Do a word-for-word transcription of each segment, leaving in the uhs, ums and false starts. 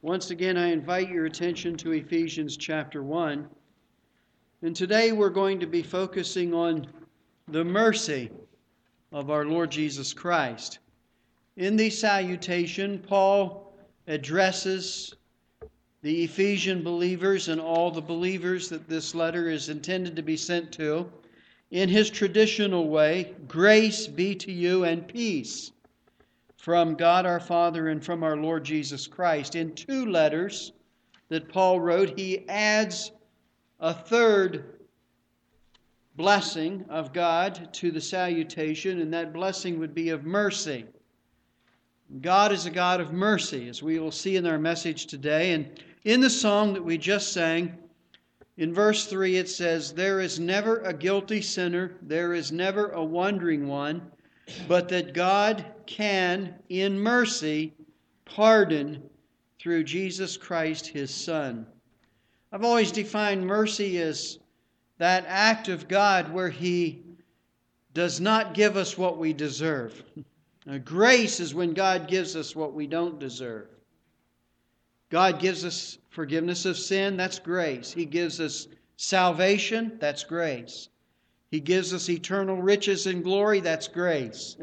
Once again, I invite your attention to Ephesians chapter one. And today we're going to be focusing on the mercy of our Lord Jesus Christ. In the salutation, Paul addresses the Ephesian believers and all the believers that this letter is intended to be sent to in his traditional way, grace be to you and peace from God our Father and from our Lord Jesus Christ. In two letters that Paul wrote, he adds a third blessing of God to the salutation, and that blessing would be of mercy. God is a God of mercy, as we will see in our message today. And in the song that we just sang, in verse three it says, "There is never a guilty sinner, there is never a wandering one, but that God can, in mercy, pardon through Jesus Christ, His Son." I've always defined mercy as that act of God where He does not give us what we deserve. Now, grace is when God gives us what we don't deserve. God gives us forgiveness of sin, that's grace. He gives us salvation, that's grace. He gives us eternal riches and glory, that's grace.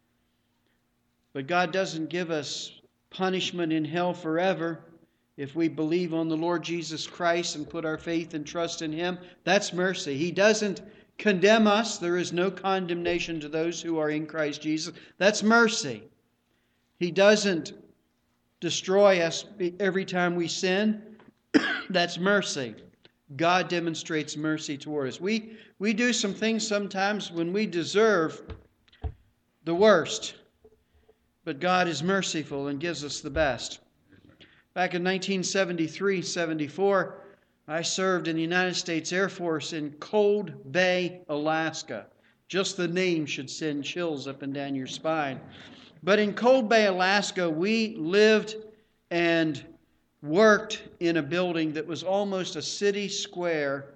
But God doesn't give us punishment in hell forever. If we believe on the Lord Jesus Christ and put our faith and trust in Him, that's mercy. He doesn't condemn us. There is no condemnation to those who are in Christ Jesus. That's mercy. He doesn't destroy us every time we sin. That's mercy. God demonstrates mercy toward us. We, we do some things sometimes when we deserve the worst, but God is merciful and gives us the best. Back in nineteen seventy-three seventy-four, I served in the United States Air Force in Cold Bay, Alaska. Just the name should send chills up and down your spine. But in Cold Bay, Alaska, we lived and worked in a building that was almost a city square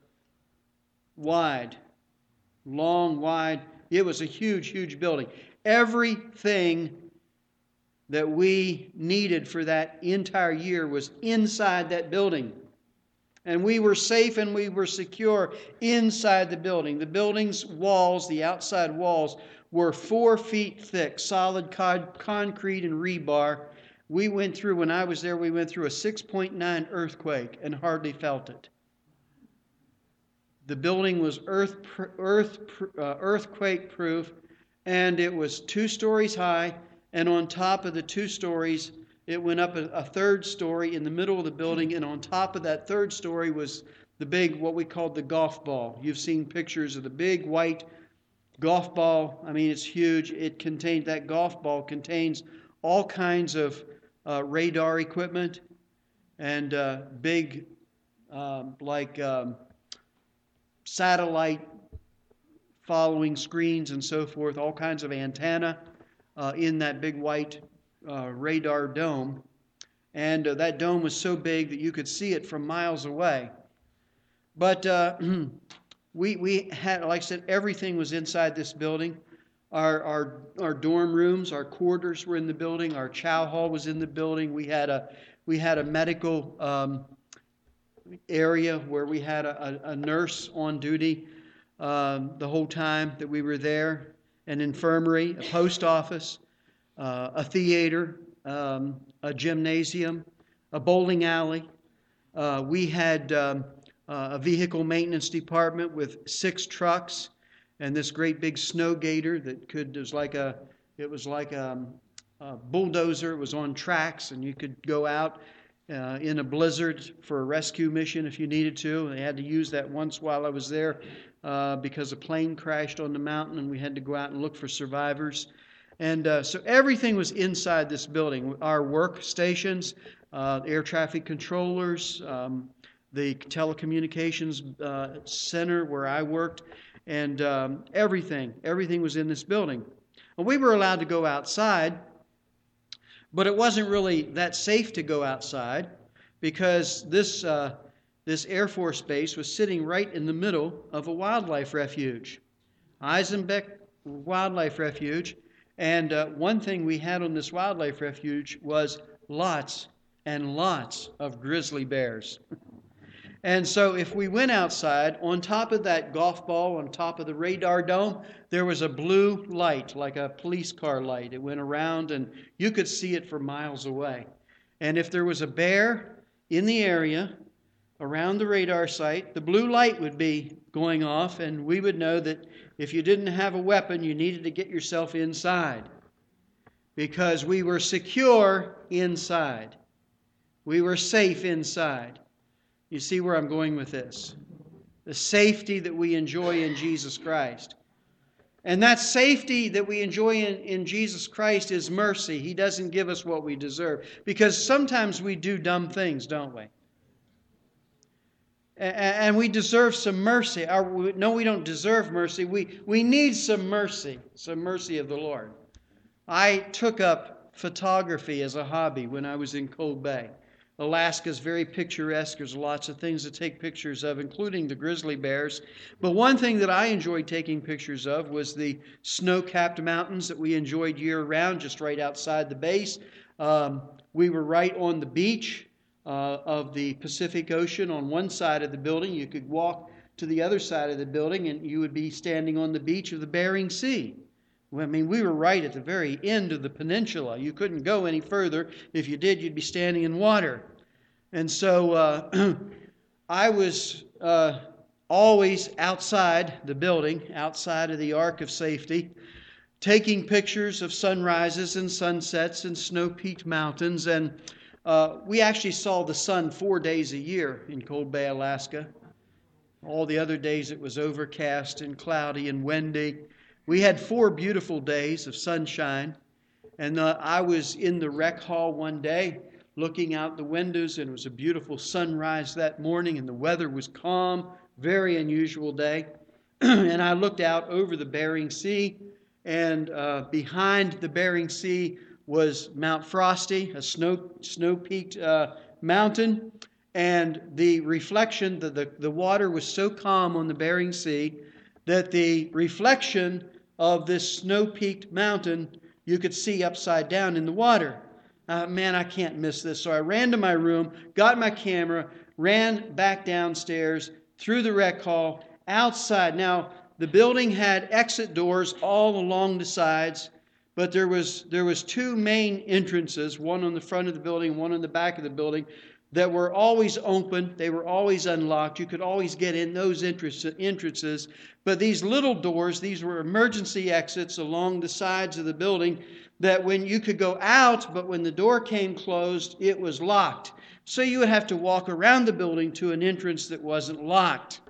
wide. Long, wide. It was a huge, huge building. Everything that we needed for that entire year was inside that building. And we were safe and we were secure inside the building. The building's walls, the outside walls, were four feet thick, solid con- concrete and rebar. We went through, when I was there, we went through a six point nine earthquake and hardly felt it. The building was earth, earth, uh, earthquake proof, and it was two stories high, and on top of the two stories, it went up a, a third story in the middle of the building, and on top of that third story was the big, what we called the golf ball. You've seen pictures of the big white golf ball. I mean, it's huge. It contained, that golf ball contains all kinds of uh, radar equipment and uh, big, um, like um, satellite following screens and so forth, all kinds of antenna uh, in that big white uh, radar dome. And uh, that dome was so big that you could see it from miles away. But uh, we we had, like I said, everything was inside this building. Our, our our dorm rooms, our quarters were in the building. Our chow hall was in the building. We had a we had a medical um, area where we had a, a, a nurse on duty um, the whole time that we were there. An infirmary, a post office, uh, a theater, um, a gymnasium, a bowling alley. Uh, we had um, uh, a vehicle maintenance department with six trucks. And this great big snow gator that could, it was like a, it was like a, a bulldozer. It was on tracks, and you could go out uh, in a blizzard for a rescue mission if you needed to. They had to use that once while I was there uh, because a plane crashed on the mountain, and we had to go out and look for survivors. And uh, so everything was inside this building. Our workstations, uh, air traffic controllers, um, the telecommunications uh, center where I worked. And um, everything, everything was in this building. And we were allowed to go outside, but it wasn't really that safe to go outside because this uh, this Air Force base was sitting right in the middle of a wildlife refuge, Eisenbeck Wildlife Refuge. And uh, one thing we had on this wildlife refuge was lots and lots of grizzly bears. And so if we went outside, on top of that golf ball, on top of the radar dome, there was a blue light, like a police car light. It went around and you could see it for miles away. And if there was a bear in the area around the radar site, the blue light would be going off, and we would know that if you didn't have a weapon, you needed to get yourself inside, because we were secure inside. We were safe inside. You see where I'm going with this? The safety that we enjoy in Jesus Christ. And that safety that we enjoy in, in Jesus Christ is mercy. He doesn't give us what we deserve. Because sometimes we do dumb things, don't we? And, and we deserve some mercy. Our, no, we don't deserve mercy. We, we need some mercy. Some mercy of the Lord. I took up photography as a hobby when I was in Cold Bay. Alaska is very picturesque. There's lots of things to take pictures of, including the grizzly bears. But one thing that I enjoyed taking pictures of was the snow-capped mountains that we enjoyed year-round, just right outside the base. Um, we were right on the beach uh, of the Pacific Ocean on one side of the building. You could walk to the other side of the building, and you would be standing on the beach of the Bering Sea. I mean, we were right at the very end of the peninsula. You couldn't go any further. If you did, you'd be standing in water. And so uh, I was uh, always outside the building, outside of the ark of safety, taking pictures of sunrises and sunsets and snow-peaked mountains. And uh, we actually saw the sun four days a year in Cold Bay, Alaska. All the other days it was overcast and cloudy and windy. We had four beautiful days of sunshine, and uh, I was in the rec hall one day looking out the windows, and it was a beautiful sunrise that morning, and the weather was calm, very unusual day. And I looked out over the Bering Sea, and uh, behind the Bering Sea was Mount Frosty, a snow, snow-peaked uh, mountain, and the reflection, the, the, the water was so calm on the Bering Sea that the reflection of this snow-peaked mountain you could see upside down in the water. Uh, man, I can't miss this. So I ran to my room, got my camera, ran back downstairs, through the rec hall, outside. Now, the building had exit doors all along the sides, but there was there was two main entrances, one on the front of the building, one on the back of the building, that were always open. They were always unlocked. You could always get in those entrances. But these little doors, these were emergency exits along the sides of the building that when you could go out, but when the door came closed, it was locked. So you would have to walk around the building to an entrance that wasn't locked.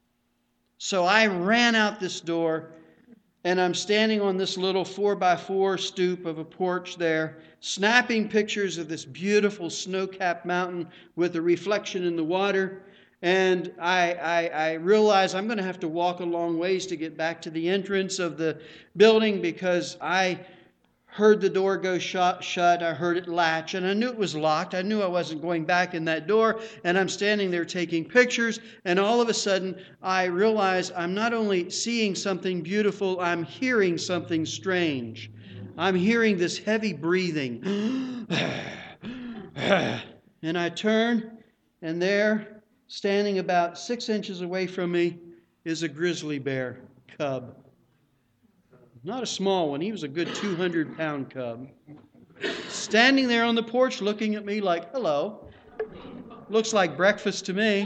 So I ran out this door, and I'm standing on this little four by four stoop of a porch there, snapping pictures of this beautiful snow-capped mountain with the reflection in the water. And I, I, I realized I'm going to have to walk a long ways to get back to the entrance of the building, because I heard the door go shut, shut. I heard it latch, and I knew it was locked. I knew I wasn't going back in that door, and I'm standing there taking pictures, and all of a sudden I realize I'm not only seeing something beautiful, I'm hearing something strange. I'm hearing this heavy breathing. And I turn, and there, standing about six inches away from me, is a grizzly bear cub. Not a small one. He was a good two hundred pound cub. Standing there on the porch looking at me like, hello. Looks like breakfast to me.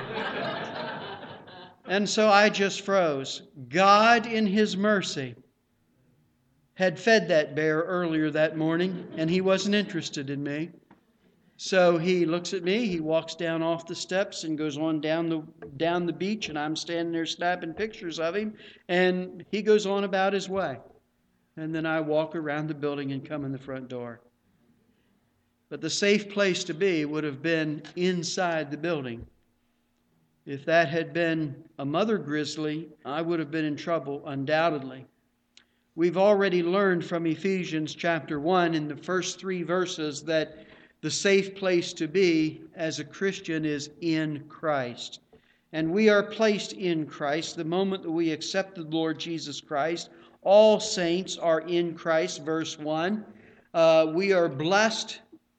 And so I just froze. God, in His mercy, had fed that bear earlier that morning, and He wasn't interested in me. So He looks at me, He walks down off the steps and goes on down the down the beach, and I'm standing there snapping pictures of Him, and He goes on about His way. And then I walk around the building and come in the front door. But the safe place to be would have been inside the building. If that had been a mother grizzly, I would have been in trouble, undoubtedly. We've already learned from Ephesians chapter one in the first three verses that the safe place to be as a Christian is in Christ. And we are placed in Christ the moment that we accept the Lord Jesus Christ. All saints are in Christ, verse one. Uh, we are blessed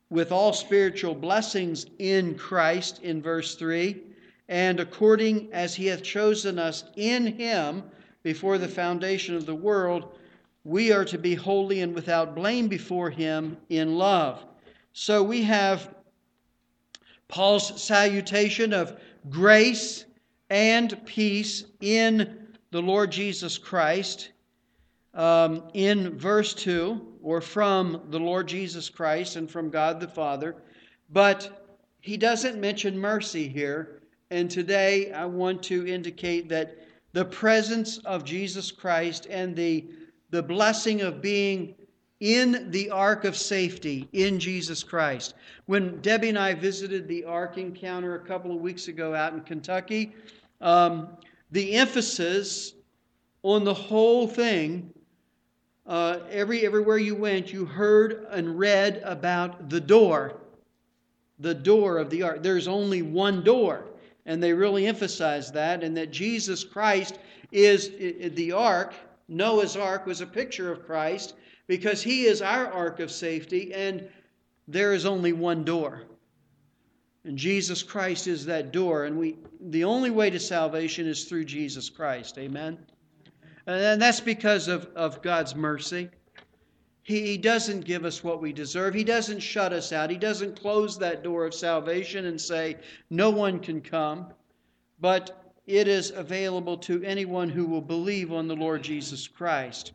with all spiritual blessings in Christ in verse three, and according as he hath chosen us in him before the foundation of the world, we are to be holy and without blame before him in love. So we have Paul's salutation of grace and peace in the Lord Jesus Christ um, in verse two, or from the Lord Jesus Christ and from God the Father. But he doesn't mention mercy here. And today I want to indicate that the presence of Jesus Christ and the, the blessing of being in the ark of safety in Jesus Christ. When Debbie and I visited the Ark Encounter a couple of weeks ago out in Kentucky, um, the emphasis on the whole thing, uh, every everywhere you went, you heard and read about the door, the door of the ark. There's only one door, and they really emphasize that, and that Jesus Christ is the ark. Noah's ark was a picture of Christ, because he is our ark of safety, and there is only one door. And Jesus Christ is that door, and we the only way to salvation is through Jesus Christ. Amen? And that's because of, of God's mercy. He, he doesn't give us what we deserve. He doesn't shut us out. He doesn't close that door of salvation and say, no one can come. But it is available to anyone who will believe on the Lord Jesus Christ.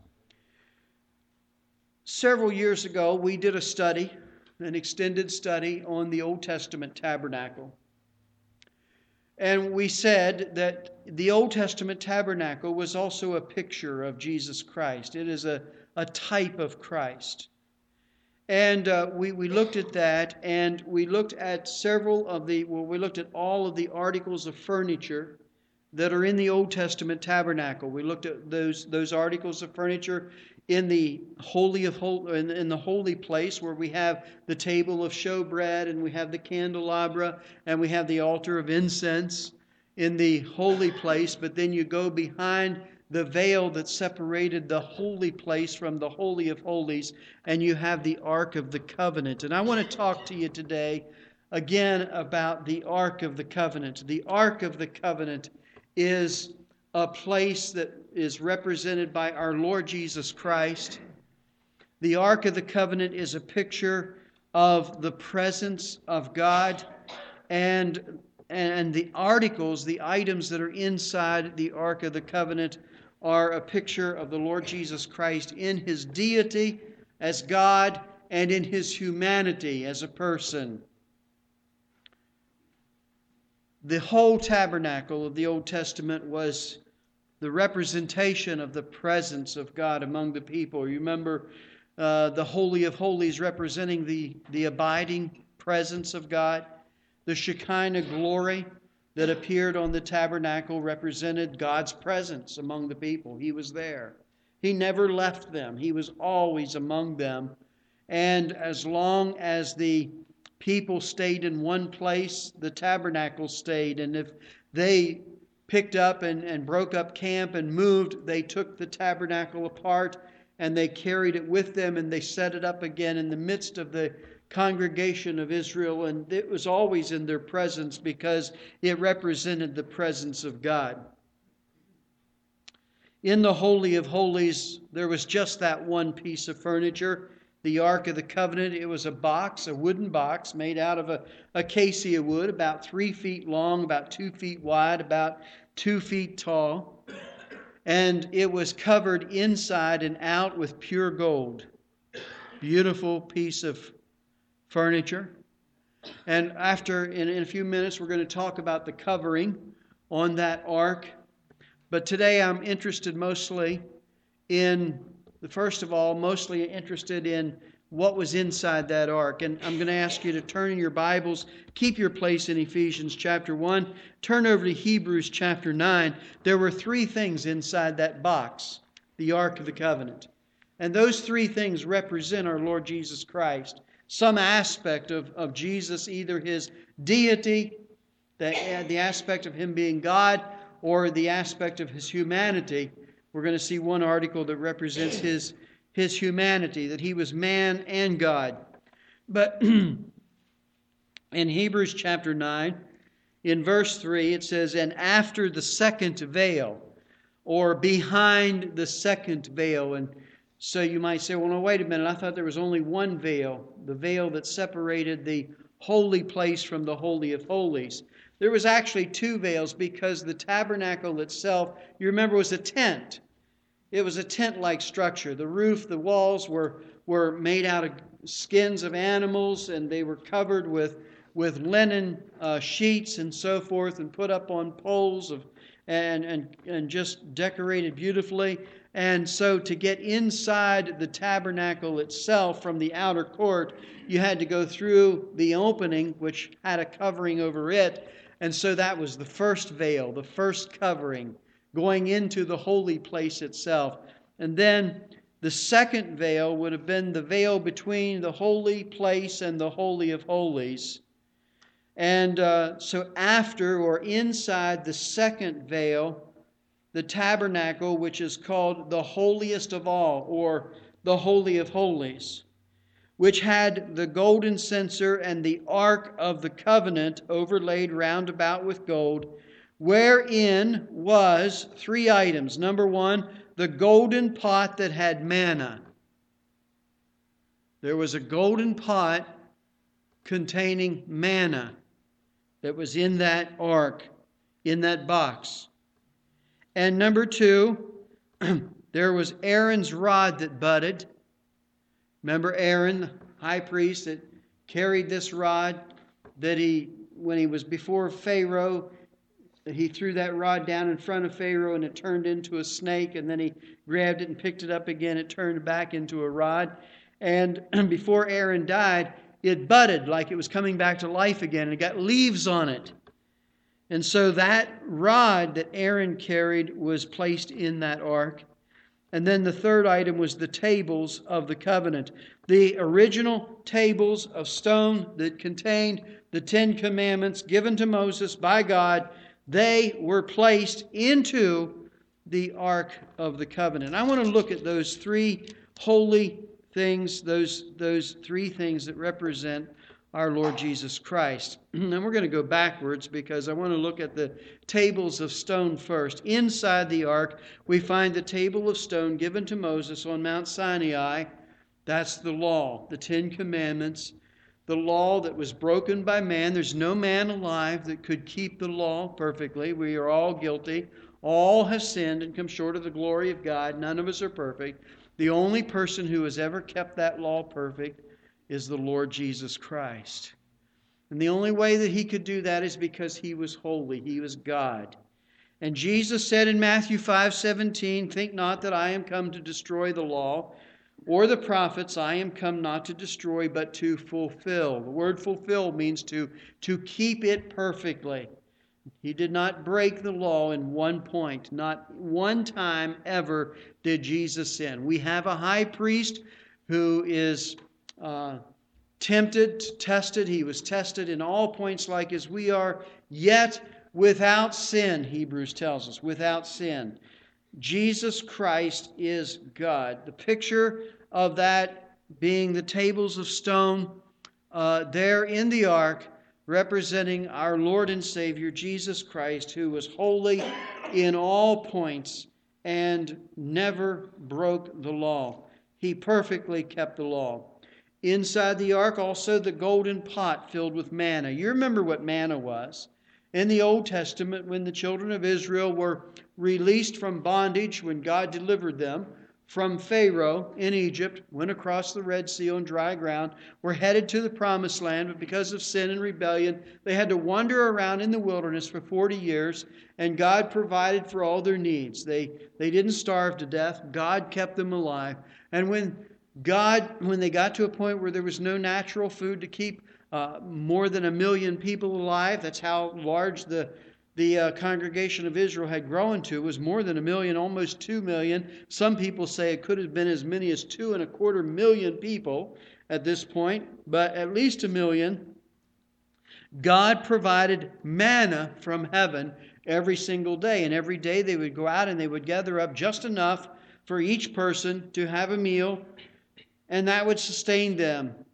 Several years ago, we did a study, an extended study on the Old Testament tabernacle. And we said that the Old Testament tabernacle was also a picture of Jesus Christ. It is a, a type of Christ. And uh, we, we looked at that, and we looked at several of the, well, we looked at all of the articles of furniture that are in the Old Testament tabernacle. We looked at those, those articles of furniture in the holy of hol- in, in the holy place, where we have the table of showbread, and we have the candelabra, and we have the altar of incense in the holy place. But then you go behind the veil that separated the holy place from the Holy of Holies, and you have the Ark of the Covenant. And I want to talk to you today again about the Ark of the Covenant. The Ark of the Covenant is a place that is represented by our Lord Jesus Christ. The Ark of the Covenant is a picture of the presence of God, and, and the articles, the items that are inside the Ark of the Covenant are a picture of the Lord Jesus Christ in his deity as God and in his humanity as a person. The whole tabernacle of the Old Testament was the representation of the presence of God among the people. You remember uh, the Holy of Holies representing the, the abiding presence of God. The Shekinah glory that appeared on the tabernacle represented God's presence among the people. He was there. He never left them. He was always among them. And as long as the people stayed in one place, the tabernacle stayed. And if they picked up and, and broke up camp and moved, they took the tabernacle apart and they carried it with them, and they set it up again in the midst of the congregation of Israel. And it was always in their presence because it represented the presence of God. In the Holy of Holies, there was just that one piece of furniture, the Ark of the Covenant. It was a box, a wooden box made out of a acacia wood, about three feet long, about two feet wide, about two feet tall. And it was covered inside and out with pure gold. Beautiful piece of furniture. And after, in, in a few minutes, we're going to talk about the covering on that ark. But today I'm interested mostly in, first of all, mostly interested in what was inside that ark. And I'm going to ask you to turn in your Bibles, keep your place in Ephesians chapter one, turn over to Hebrews chapter nine. There were three things inside that box, the Ark of the Covenant. And those three things represent our Lord Jesus Christ. Some aspect of, of Jesus, either his deity, the, the aspect of him being God, or the aspect of his humanity. We're going to see one article that represents his, his humanity, that he was man and God. But in Hebrews chapter nine, in verse three, it says, "And after the second veil," or behind the second veil. And so you might say, well, no, wait a minute. I thought there was only one veil, the veil that separated the holy place from the Holy of Holies. There was actually two veils because the tabernacle itself, you remember, was a tent. It was a tent-like structure. The roof, the walls were, were made out of skins of animals, and they were covered with, with linen uh, sheets and so forth, and put up on poles of and, and, and just decorated beautifully. And so to get inside the tabernacle itself from the outer court, you had to go through the opening, which had a covering over it. And so that was the first veil, the first covering, going into the holy place itself. And then the second veil would have been the veil between the holy place and the Holy of Holies. And uh, so after or inside the second veil, the tabernacle, which is called the holiest of all, or the Holy of Holies, which had the golden censer and the ark of the covenant overlaid round about with gold, wherein was three items. Number one, the golden pot that had manna. There was a golden pot containing manna that was in that ark, in that box. And number two, there was Aaron's rod that budded. Remember Aaron, the high priest, that carried this rod, that he, when he was before Pharaoh, that he threw that rod down in front of Pharaoh and it turned into a snake, and then he grabbed it and picked it up again. It turned back into a rod. And before Aaron died, it budded like it was coming back to life again, and it got leaves on it. And so that rod that Aaron carried was placed in that ark. And then the third item was the tables of the covenant. The original tables of stone that contained the Ten Commandments given to Moses by God, they were placed into the Ark of the Covenant. I want to look at those three holy things, those, those three things that represent our Lord Jesus Christ. And we're going to go backwards because I want to look at the tables of stone first. Inside the ark, we find the table of stone given to Moses on Mount Sinai. That's the law, the Ten Commandments, the law that was broken by man. There's no man alive that could keep the law perfectly. We are all guilty. All have sinned and come short of the glory of God. None of us are perfect. The only person who has ever kept that law perfect is the Lord Jesus Christ. And the only way that he could do that is because he was holy. He was God. And Jesus said in Matthew five seventeen, "Think not that I am come to destroy the law or the prophets. I am come not to destroy, but to fulfill." The word fulfill means to, to keep it perfectly. He did not break the law in one point. Not one time ever did Jesus sin. We have a high priest who is uh, tempted, tested. He was tested in all points like as we are, yet without sin, Hebrews tells us, without sin. Jesus Christ is God. The picture of that being the tables of stone uh, there in the ark, representing our Lord and Savior, Jesus Christ, who was holy in all points and never broke the law. He perfectly kept the law. Inside the ark, also the golden pot filled with manna. You remember what manna was. In the Old Testament, when the children of Israel were released from bondage, when God delivered them from Pharaoh in Egypt, went across the Red Sea on dry ground, were headed to the Promised Land, but because of sin and rebellion, they had to wander around in the wilderness for forty years, and God provided for all their needs. They, they didn't starve to death. God kept them alive. And when God, when they got to a point where there was no natural food to keep uh, more than a million people alive, that's how large the The uh, congregation of Israel had grown to, was more than a million, almost two million. Some people say it could have been as many as two and a quarter million people at this point, but at least a million. God provided manna from heaven every single day, and every day they would go out and they would gather up just enough for each person to have a meal, and that would sustain them.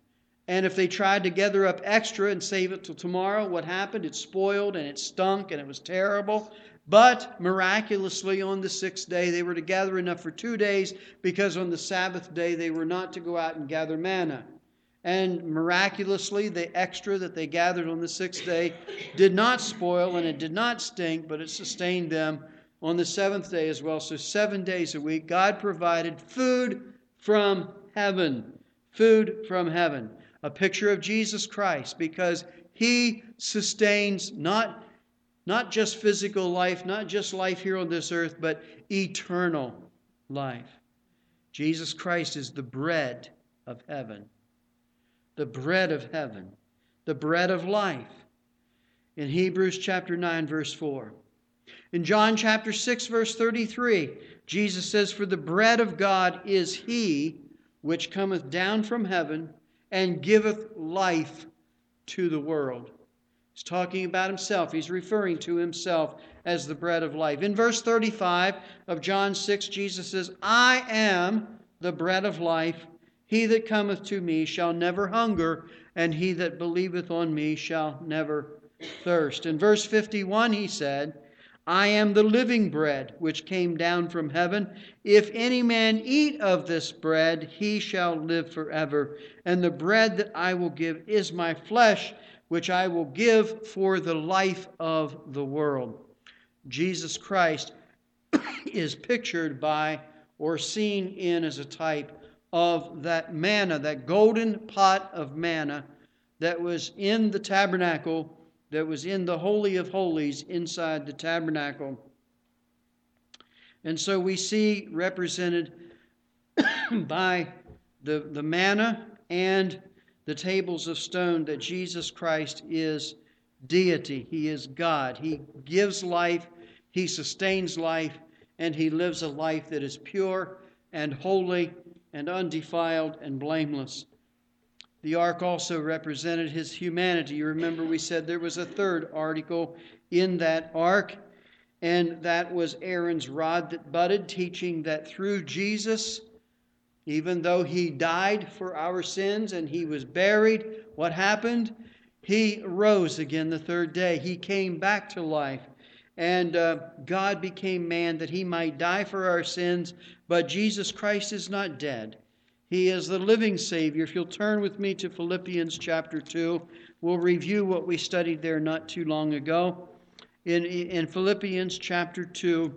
And if they tried to gather up extra and save it till tomorrow, what happened? It spoiled and it stunk and it was terrible. But miraculously on the sixth day they were to gather enough for two days, because on the Sabbath day they were not to go out and gather manna. And miraculously the extra that they gathered on the sixth day did not spoil and it did not stink, but it sustained them on the seventh day as well. So seven days a week God provided food from heaven. Food from heaven. A picture of Jesus Christ, because He sustains not, not just physical life, not just life here on this earth, but eternal life. Jesus Christ is the bread of heaven. The bread of heaven. The bread of life. In Hebrews chapter nine, verse four. In John chapter six, verse thirty-three, Jesus says, "For the bread of God is He which cometh down from heaven, and giveth life to the world." He's talking about Himself. He's referring to Himself as the bread of life. In verse thirty-five of John six, Jesus says, "I am the bread of life. He that cometh to me shall never hunger, and he that believeth on me shall never thirst." In verse fifty-one He said, "I am the living bread which came down from heaven. If any man eat of this bread, he shall live forever. And the bread that I will give is my flesh, which I will give for the life of the world." Jesus Christ is pictured by or seen in as a type of that manna, that golden pot of manna that was in the tabernacle, that was in the Holy of Holies inside the tabernacle. And so we see represented by the, the manna and the tables of stone that Jesus Christ is deity. He is God. He gives life, He sustains life, and He lives a life that is pure and holy and undefiled and blameless. The ark also represented His humanity. You remember we said there was a third article in that ark, and that was Aaron's rod that budded, teaching that through Jesus, even though He died for our sins and He was buried, what happened? He rose again the third day. He came back to life. And uh, God became man that He might die for our sins. But Jesus Christ is not dead. He is the living Savior. If you'll turn with me to Philippians chapter two, we'll review what we studied there not too long ago. In, in Philippians chapter two,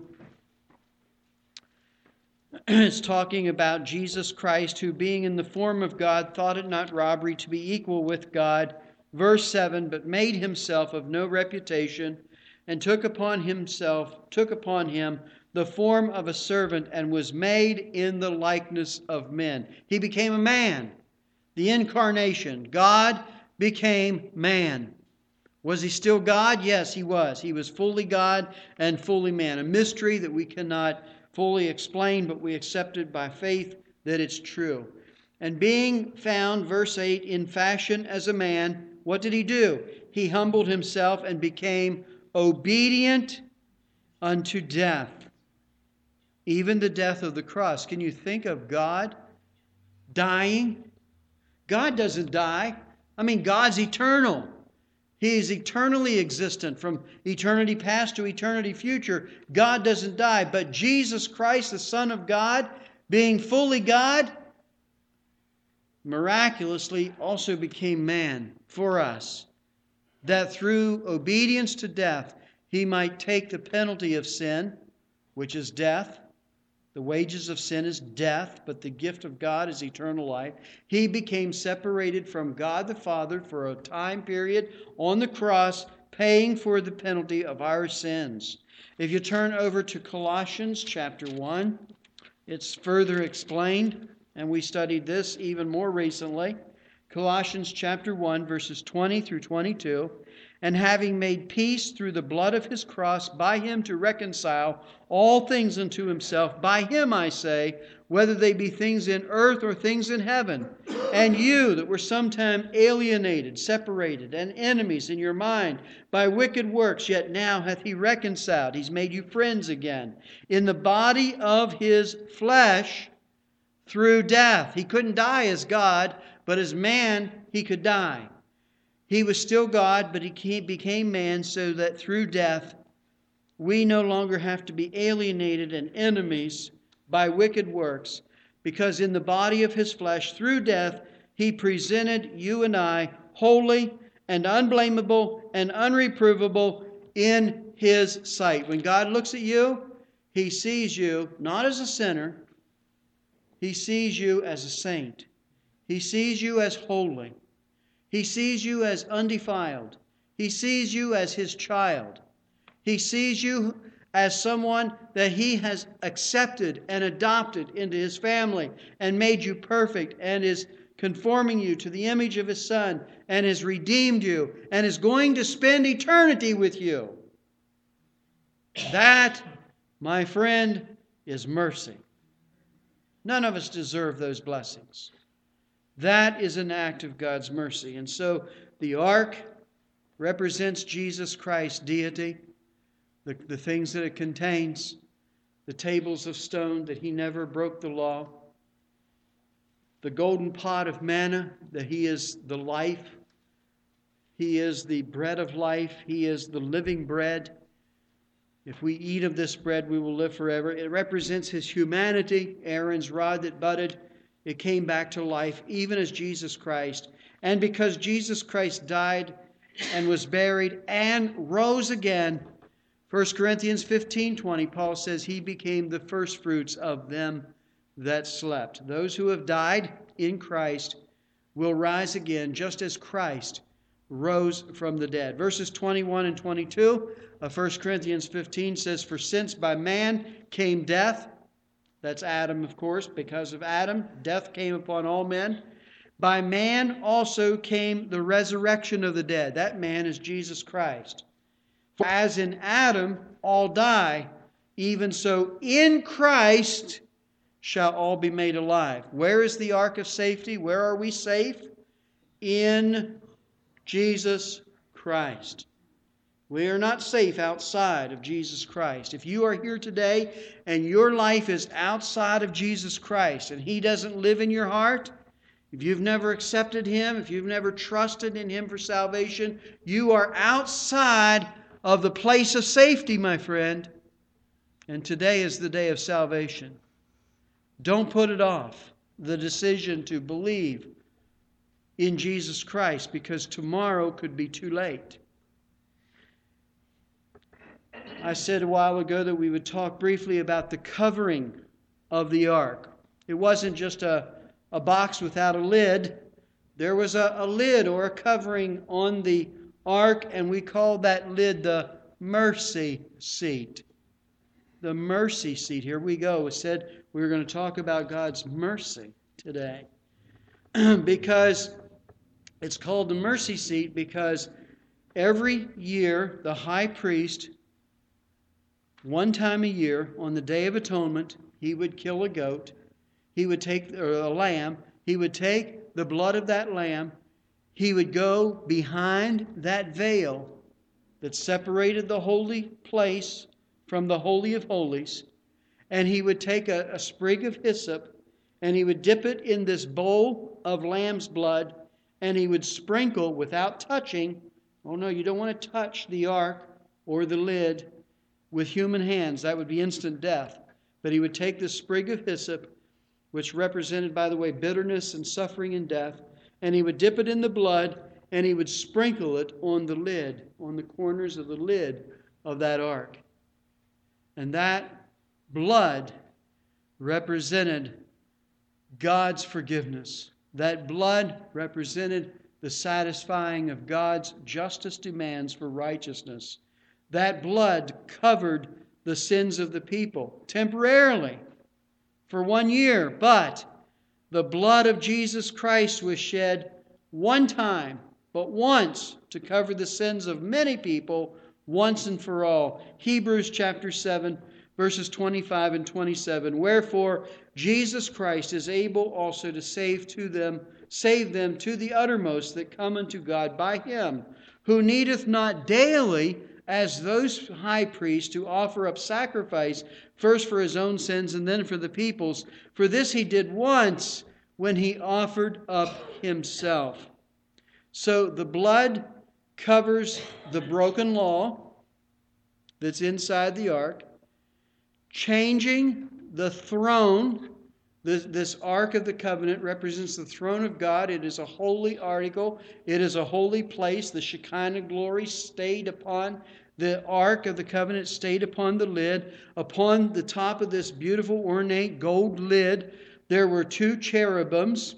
it's talking about Jesus Christ, who being in the form of God, thought it not robbery to be equal with God. Verse seven, "But made Himself of no reputation, and took upon Himself, took upon Him the form of a servant, and was made in the likeness of men." He became a man. The incarnation. God became man. Was He still God? Yes, He was. He was fully God and fully man. A mystery that we cannot fully explain, but we accept it by faith that it's true. And being found, verse eight, in fashion as a man, what did He do? He humbled Himself and became obedient unto death, even the death of the cross. Can you think of God dying? God doesn't die. I mean, God's eternal. He is eternally existent from eternity past to eternity future. God doesn't die. But Jesus Christ, the Son of God, being fully God, miraculously also became man for us, that through obedience to death He might take the penalty of sin, which is death. The wages of sin is death, but the gift of God is eternal life. He became separated from God the Father for a time period on the cross, paying for the penalty of our sins. If you turn over to Colossians chapter one, it's further explained, and we studied this even more recently. Colossians chapter one, verses twenty through twenty-two. "And having made peace through the blood of His cross, by Him to reconcile all things unto Himself. By Him, I say, whether they be things in earth or things in heaven. And you that were sometime alienated, separated, and enemies in your mind by wicked works, yet now hath He reconciled." He's made you friends again. "In the body of His flesh through death." He couldn't die as God, But as man, he could die. He was still God, but he became man so that through death, we no longer have to be alienated and enemies by wicked works, because in the body of his flesh, through death, he presented you and I holy and unblameable and unreprovable in his sight. When God looks at you, he sees you not as a sinner. He sees you as a saint. He sees you as holy. He sees you as undefiled. He sees you as his child. He sees you as someone that he has accepted and adopted into his family and made you perfect and is conforming you to the image of his Son and has redeemed you and is going to spend eternity with you. That, my friend, is mercy. None of us deserve those blessings. That is an act of God's mercy. And so the ark represents Jesus Christ's deity, the, the things that it contains, the tables of stone, that he never broke the law, the golden pot of manna, that he is the life, he is the bread of life, he is the living bread. If we eat of this bread, we will live forever. It represents his humanity, Aaron's rod that budded. It came back to life, even as Jesus Christ. And because Jesus Christ died and was buried and rose again, First Corinthians fifteen twenty, Paul says he became the firstfruits of them that slept. Those who have died in Christ will rise again, just as Christ rose from the dead. Verses twenty-one and twenty-two of First Corinthians fifteen says, "For since by man came death," that's Adam, of course, because of Adam, death came upon all men. "By man also came the resurrection of the dead." That man is Jesus Christ. "For as in Adam all die, even so in Christ shall all be made alive." Where is the ark of safety? Where are we safe? In Jesus Christ. We are not safe outside of Jesus Christ. If you are here today and your life is outside of Jesus Christ and he doesn't live in your heart, if you've never accepted him, if you've never trusted in him for salvation, you are outside of the place of safety, my friend. And today is the day of salvation. Don't put it off, the decision to believe in Jesus Christ, because tomorrow could be too late. I said a while ago that we would talk briefly about the covering of the ark. It wasn't just a, a box without a lid. There was a, a lid or a covering on the ark, and we called that lid the mercy seat. The mercy seat. Here we go. It said we were going to talk about God's mercy today. Because it's called the mercy seat because every year the high priest, one time a year, on the Day of Atonement, he would kill a goat. He would take, or a lamb. He would take the blood of that lamb. He would go behind that veil that separated the holy place from the Holy of Holies. And he would take a, a sprig of hyssop and he would dip it in this bowl of lamb's blood and he would sprinkle without touching. Oh no, you don't want to touch the ark or the lid with human hands. That would be instant death. But he would take this sprig of hyssop, which represented, by the way, bitterness and suffering and death, and he would dip it in the blood, and he would sprinkle it on the lid, on the corners of the lid of that ark. And that blood represented God's forgiveness. That blood represented the satisfying of God's justice demands for righteousness. That blood covered the sins of the people temporarily for one year. But the blood of Jesus Christ was shed one time, but once, to cover the sins of many people once and for all. Hebrews chapter seven, verses twenty-five and twenty-seven. "Wherefore Jesus Christ is able also to save to them, save them to the uttermost that come unto God by him, who needeth not daily as those high priests to offer up sacrifice, first for his own sins and then for the people's. For this he did once when he offered up himself. So the blood covers the broken law that's inside the ark, changing the throne. This, this Ark of the Covenant represents the throne of God. It is a holy article. It is a holy place. The Shekinah glory stayed upon the Ark of the Covenant, stayed upon the lid. Upon the top of this beautiful ornate gold lid, there were two cherubims,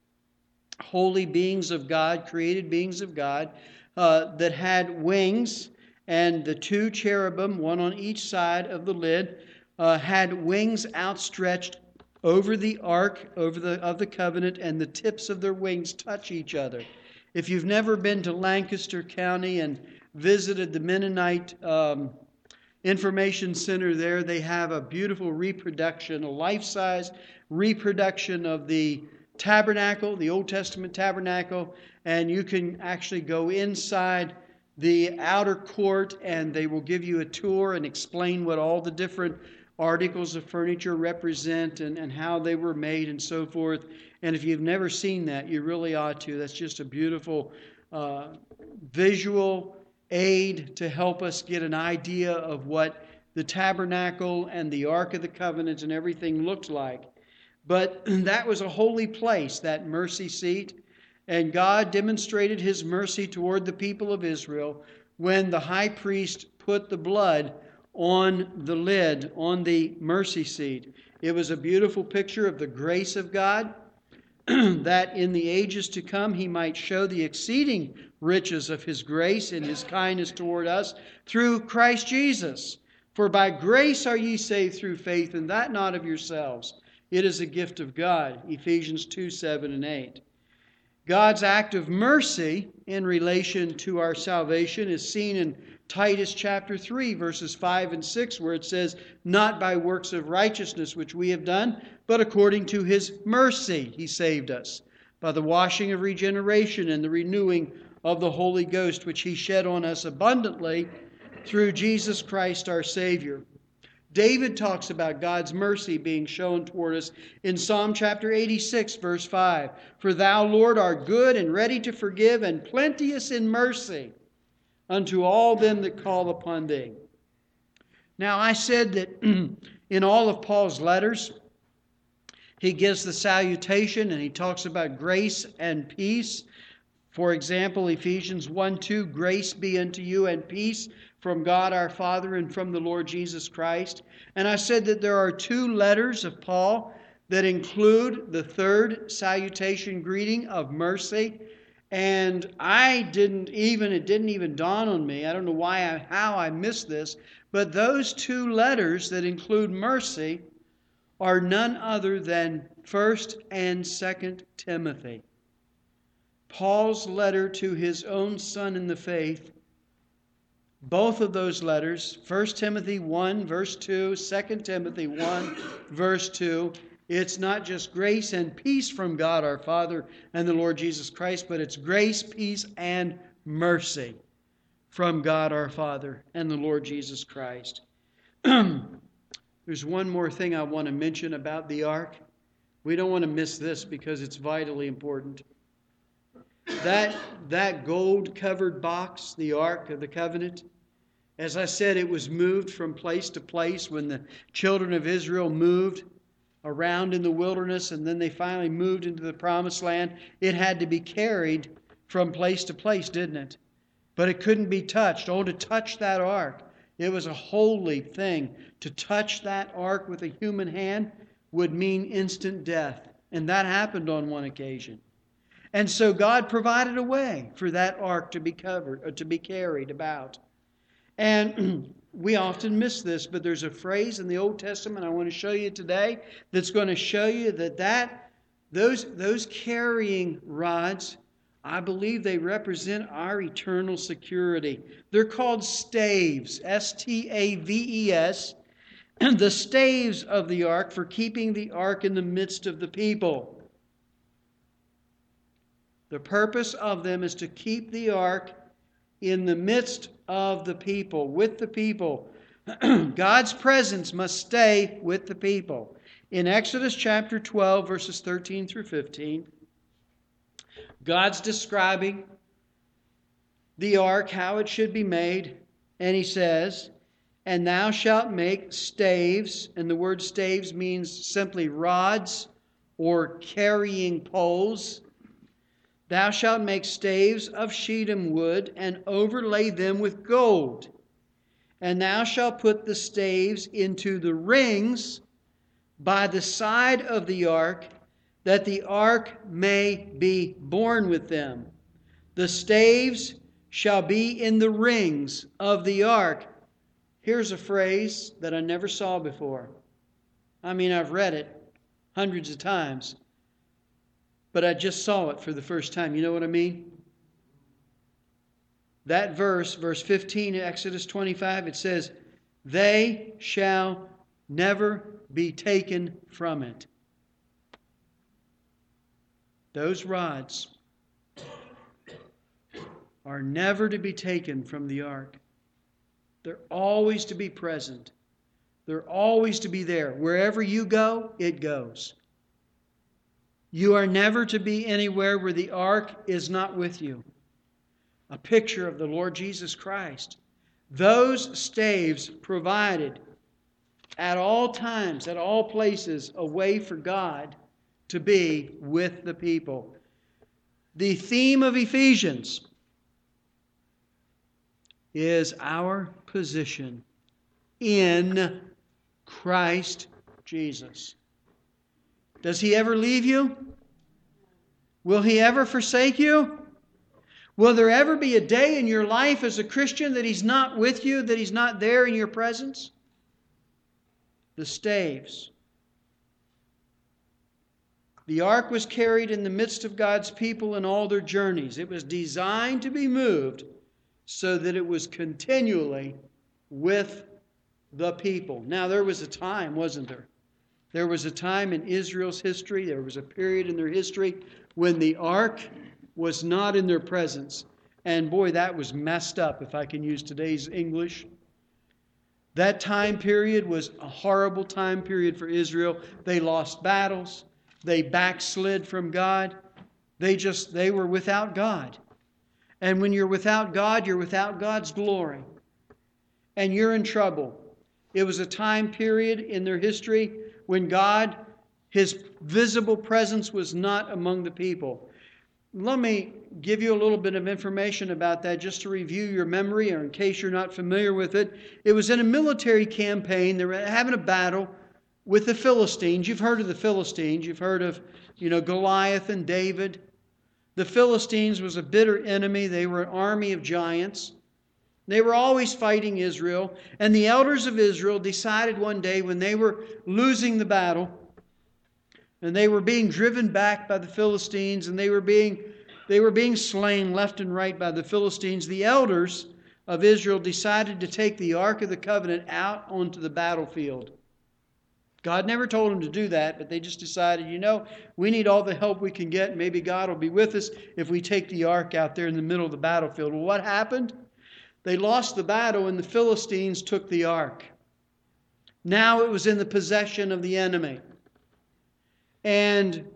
holy beings of God, created beings of God, uh, that had wings. And the two cherubim, one on each side of the lid, uh, had wings outstretched over the ark over the of the covenant, and the tips of their wings touch each other. If you've never been to Lancaster County and visited the Mennonite um, Information Center there, they have a beautiful reproduction, a life-size reproduction of the tabernacle, the Old Testament tabernacle, and you can actually go inside the outer court, and they will give you a tour and explain what all the different articles of furniture represent and, and how they were made and so forth. And if you've never seen that, you really ought to. That's just a beautiful uh, visual aid to help us get an idea of what the tabernacle and the Ark of the Covenant and everything looked like. But that was a holy place, that mercy seat. And God demonstrated his mercy toward the people of Israel when the high priest put the blood on the lid, on the mercy seat. It was a beautiful picture of the grace of God, that in the ages to come he might show the exceeding riches of his grace and his kindness toward us through Christ Jesus. For by grace are ye saved through faith, and that not of yourselves. It is a gift of God. Ephesians two, seven and eight. God's act of mercy in relation to our salvation is seen in Titus chapter three, verses five and six, where it says, not by works of righteousness which we have done, but according to his mercy he saved us, by the washing of regeneration and the renewing of the Holy Ghost, which he shed on us abundantly through Jesus Christ our Savior. David talks about God's mercy being shown toward us in Psalm chapter eighty-six, verse five. For thou, Lord, art good and ready to forgive, and plenteous in mercy unto all them that call upon thee. Now, I said that in all of Paul's letters, he gives the salutation and he talks about grace and peace. For example, Ephesians one two, grace be unto you and peace from God our Father and from the Lord Jesus Christ. And I said that there are two letters of Paul that include the third salutation greeting of mercy. And I didn't even, it didn't even dawn on me. I don't know why, I, how I missed this. But those two letters that include mercy are none other than First and Second Timothy. Paul's letter to his own son in the faith. Both of those letters, First Timothy one, verse two, Second Timothy one, verse two, it's not just grace and peace from God our Father and the Lord Jesus Christ, but it's grace, peace, and mercy from God our Father and the Lord Jesus Christ. There's one more thing I want to mention about the ark. We don't want to miss this because it's vitally important. That, that gold-covered box, the Ark of the Covenant, as I said, it was moved from place to place when the children of Israel moved around in the wilderness and then they finally moved into the promised land. It had to be carried from place to place, didn't it? But it couldn't be touched. Oh, to touch that ark, it was a holy thing. To touch that ark with a human hand would mean instant death. And that happened on one occasion. And so God provided a way for that ark to be covered, or to be carried about. And we often miss this, but there's a phrase in the Old Testament I want to show you today that's going to show you that, that those, those carrying rods, I believe they represent our eternal security. They're called staves, S T A V E S, the staves of the ark for keeping the ark in the midst of the people. The purpose of them is to keep the ark in the midst of the people, with the people. God's presence must stay with the people. In Exodus chapter twelve, verses thirteen through fifteen, God's describing the ark, how it should be made, and He says, "And thou shalt make staves," and the word staves means simply rods or carrying poles. "Thou shalt make staves of shittim wood, and overlay them with gold. And thou shalt put the staves into the rings by the side of the ark, that the ark may be borne with them. The staves shall be in the rings of the ark." Here's a phrase that I never saw before. I mean, I've read it hundreds of times, but I just saw it for the first time. You know what I mean? That verse, verse fifteen in Exodus twenty-five, it says, "They shall never be taken from it." Those rods are never to be taken from the ark. They're always to be present. They're always to be there. Wherever you go, it goes. You are never to be anywhere where the ark is not with you. A picture of the Lord Jesus Christ. Those staves provided at all times, at all places, a way for God to be with the people. The theme of Ephesians is our position in Christ Jesus. Does He ever leave you? Will He ever forsake you? Will there ever be a day in your life as a Christian that He's not with you, that He's not there in your presence? The staves. The ark was carried in the midst of God's people in all their journeys. It was designed to be moved so that it was continually with the people. Now, there was a time, wasn't there? There was a time in Israel's history, there was a period in their history when the ark was not in their presence. And boy, that was messed up, if I can use today's English. That time period was a horrible time period for Israel. They lost battles. They backslid from God. They just, they were without God. And when you're without God, you're without God's glory. And you're in trouble. It was a time period in their history when God, His visible presence was not among the people. Let me give you a little bit of information about that just to review your memory, or in case you're not familiar with it. It was in a military campaign. They were having a battle with the Philistines. You've heard of the Philistines. You've heard of, you know, Goliath and David. The Philistines was a bitter enemy. They were an army of giants. They were always fighting Israel. And the elders of Israel decided one day, when they were losing the battle, and they were being driven back by the Philistines, and they were being, they were being slain left and right by the Philistines, the elders of Israel decided to take the Ark of the Covenant out onto the battlefield. God never told them to do that, but they just decided, you know, we need all the help we can get. Maybe God will be with us if we take the ark out there in the middle of the battlefield. Well, what happened? They lost the battle and the Philistines took the ark. Now it was in the possession of the enemy. And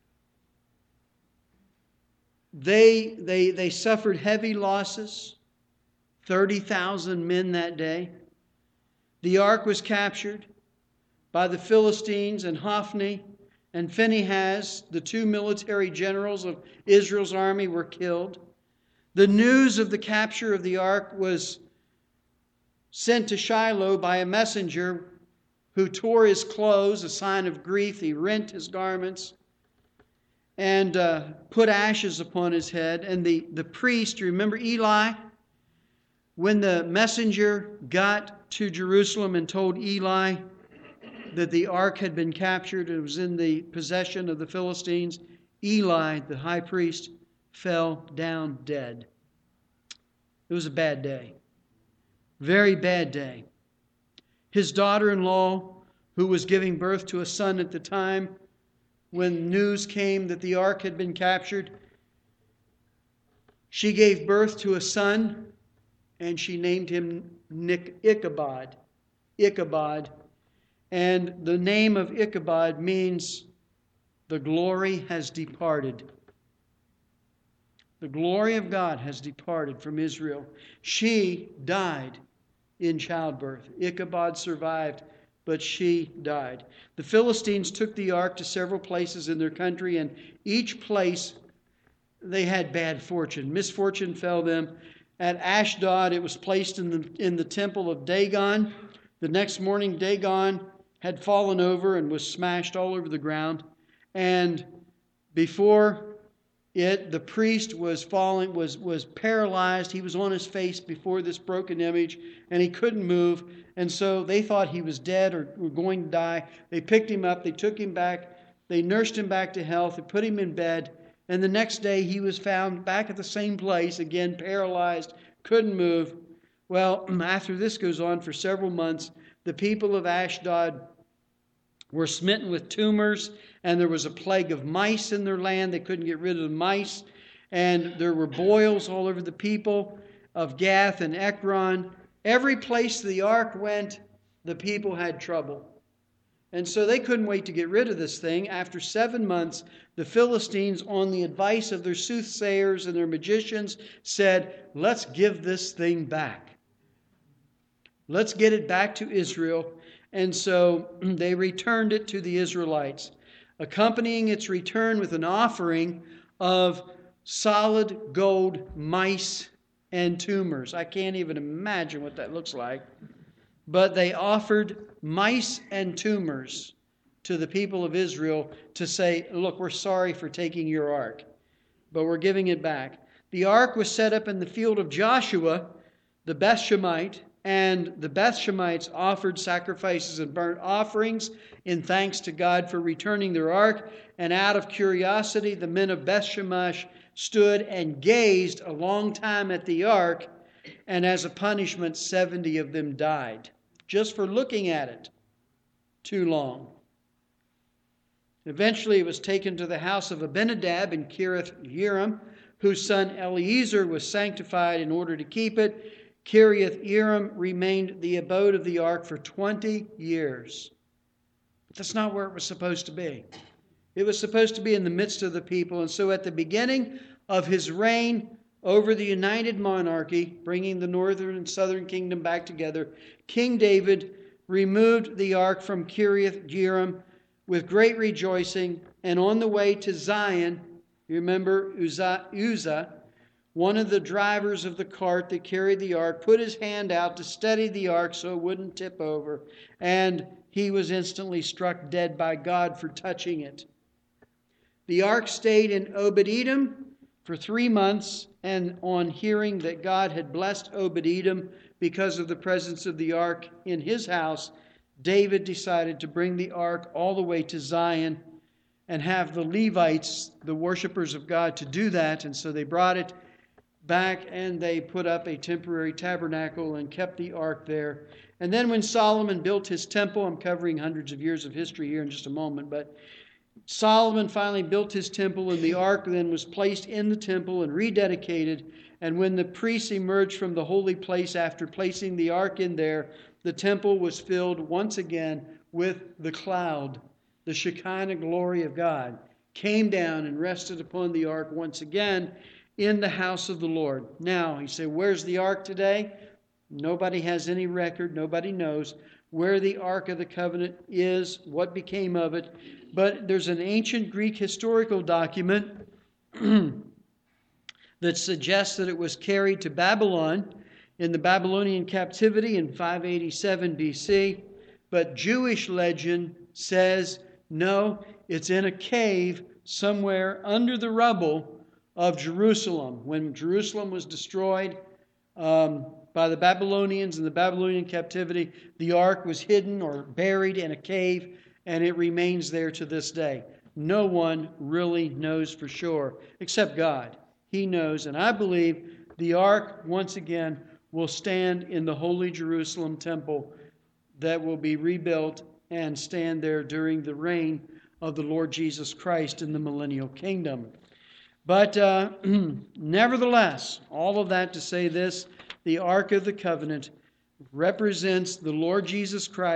they, they, they suffered heavy losses, thirty thousand men that day. The ark was captured by the Philistines, and Hophni and Phinehas, the two military generals of Israel's army, were killed. The news of the capture of the ark was sent to Shiloh by a messenger who tore his clothes, a sign of grief. He rent his garments and uh, put ashes upon his head. And the, the priest, remember Eli? When the messenger got to Jerusalem and told Eli that the ark had been captured and it was in the possession of the Philistines, Eli, the high priest, fell down dead. It was a bad day. Very bad day. His daughter-in-law, who was giving birth to a son at the time, when news came that the ark had been captured, she gave birth to a son, and she named him Ichabod. Ichabod. And the name of Ichabod means the glory has departed. The glory of God has departed from Israel. She died in childbirth. Ichabod survived, but she died. The Philistines took the ark to several places in their country, and each place they had bad fortune. Misfortune fell them. At Ashdod, it was placed in the, in the temple of Dagon. The next morning, Dagon had fallen over and was smashed all over the ground. And before it, the priest was falling, was, was paralyzed. He was on his face before this broken image, and he couldn't move. And so they thought he was dead or, or going to die. They picked him up. They took him back. They nursed him back to health. They put him in bed. And the next day he was found back at the same place, again paralyzed, couldn't move. Well, after this goes on for several months, the people of Ashdod were smitten with tumors, and there was a plague of mice in their land. They couldn't get rid of the mice. And there were boils all over the people of Gath and Ekron. Every place the ark went, the people had trouble. And so they couldn't wait to get rid of this thing. After seven months, the Philistines, on the advice of their soothsayers and their magicians, said, let's give this thing back. Let's get it back to Israel. And so they returned it to the Israelites, accompanying its return with an offering of solid gold mice and tumors. I can't even imagine what that looks like. But they offered mice and tumors to the people of Israel to say, look, we're sorry for taking your ark, but we're giving it back. The ark was set up in the field of Joshua, the Beth-Shemite, and the Beth-Shemites offered sacrifices and burnt offerings in thanks to God for returning their ark. And out of curiosity, the men of Beth-Shemesh stood and gazed a long time at the ark, and as a punishment, seventy of them died, just for looking at it too long. Eventually, it was taken to the house of Abinadab in Kiriath-Jearim, whose son Eliezer was sanctified in order to keep it. Kiriath-Jearim remained the abode of the ark for twenty years. But that's not where it was supposed to be. It was supposed to be in the midst of the people. And so at the beginning of his reign over the united monarchy, bringing the northern and southern kingdom back together, King David removed the ark from Kiriath-Jearim with great rejoicing, and on the way to Zion, you remember Uzzah, Uzzah, one of the drivers of the cart that carried the ark, put his hand out to steady the ark so it wouldn't tip over, and he was instantly struck dead by God for touching it. The ark stayed in Obed-Edom for three months, and on hearing that God had blessed Obed-Edom because of the presence of the ark in his house, David decided to bring the ark all the way to Zion and have the Levites, the worshipers of God, to do that. And so they brought it back and they put up a temporary tabernacle and kept the ark there. And then when Solomon built his temple, I'm covering hundreds of years of history here in just a moment, but Solomon finally built his temple, and the ark then was placed in the temple and rededicated. And when the priests emerged from the holy place after placing the ark in there, the temple was filled once again with the cloud. The Shekinah glory of God came down and rested upon the ark once again in the house of the Lord. Now, you say, where's the ark today? Nobody has any record. Nobody knows where the Ark of the Covenant is, what became of it. But there's an ancient Greek historical document that suggests that it was carried to Babylon in the Babylonian captivity in five eighty-seven B C. But Jewish legend says, no, it's in a cave somewhere under the rubble of Jerusalem. When Jerusalem was destroyed um, by the Babylonians in the Babylonian captivity, the ark was hidden or buried in a cave, and it remains there to this day. No one really knows for sure, except God. He knows, and I believe the ark, once again, will stand in the holy Jerusalem temple that will be rebuilt and stand there during the reign of the Lord Jesus Christ in the millennial kingdom. But uh, nevertheless, all of that to say this, the Ark of the Covenant represents the Lord Jesus Christ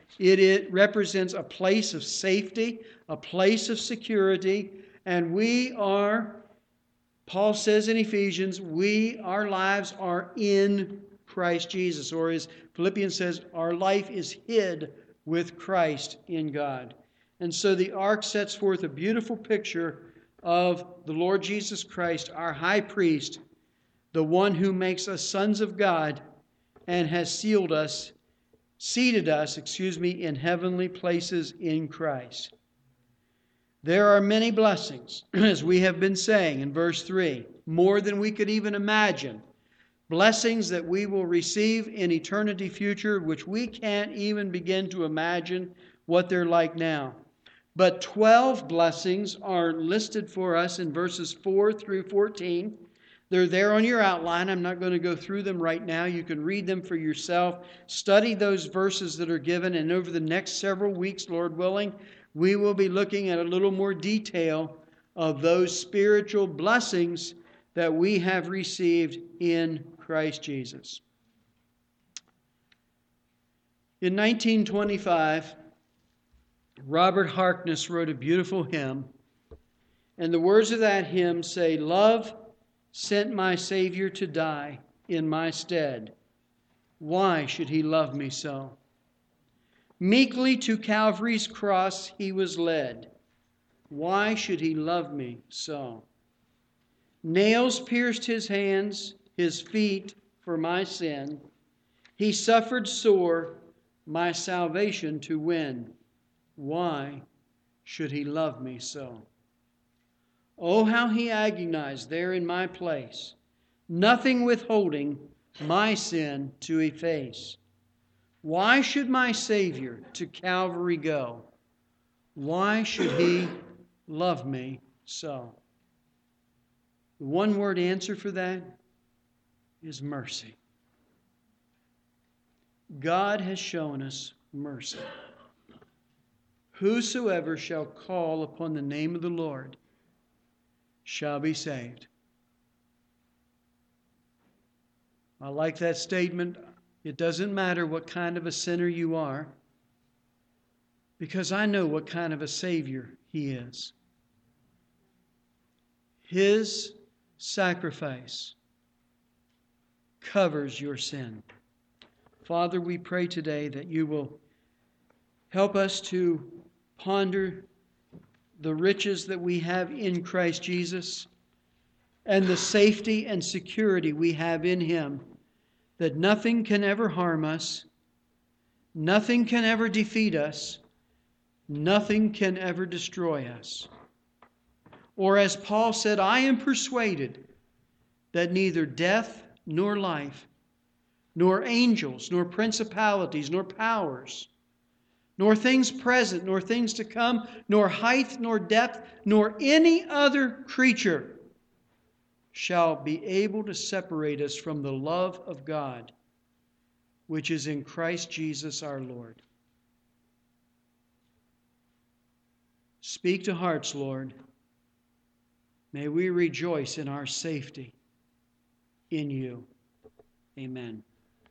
It, it represents a place of safety, a place of security, and we are, Paul says in Ephesians, we, our lives are in Christ Jesus. Or as Philippians says, our life is hid with Christ in God. And so the ark sets forth a beautiful picture of the Lord Jesus Christ, our high priest, the one who makes us sons of God and has sealed us, seated us, excuse me, in heavenly places in Christ. There are many blessings, as we have been saying in verse three, more than we could even imagine. Blessings that we will receive in eternity future, which we can't even begin to imagine what they're like now. But twelve blessings are listed for us in verses four through fourteen. They're there on your outline. I'm not going to go through them right now. You can read them for yourself. Study those verses that are given. And over the next several weeks, Lord willing, we will be looking at a little more detail of those spiritual blessings that we have received in Christ Jesus. In nineteen twenty-five, Robert Harkness wrote a beautiful hymn. And the words of that hymn say, "Love sent my Savior to die in my stead. Why should he love me so? Meekly to Calvary's cross he was led. Why should he love me so? Nails pierced his hands, his feet for my sin. He suffered sore, my salvation to win. Why should he love me so? Oh, how he agonized there in my place, nothing withholding my sin to efface. Why should my Savior to Calvary go? Why should he love me so?" The one word answer for that is mercy. God has shown us mercy. Whosoever shall call upon the name of the Lord shall be saved. I like that statement. It doesn't matter what kind of a sinner you are, because I know what kind of a Savior He is. His sacrifice covers your sin. Father, we pray today that you will help us to ponder the riches that we have in Christ Jesus and the safety and security we have in Him, that nothing can ever harm us, nothing can ever defeat us, nothing can ever destroy us. Or as Paul said, I am persuaded that neither death nor life, nor angels, nor principalities, nor powers, nor things present, nor things to come, nor height, nor depth, nor any other creature shall be able to separate us from the love of God, which is in Christ Jesus our Lord. Speak to hearts, Lord. May we rejoice in our safety in you. Amen.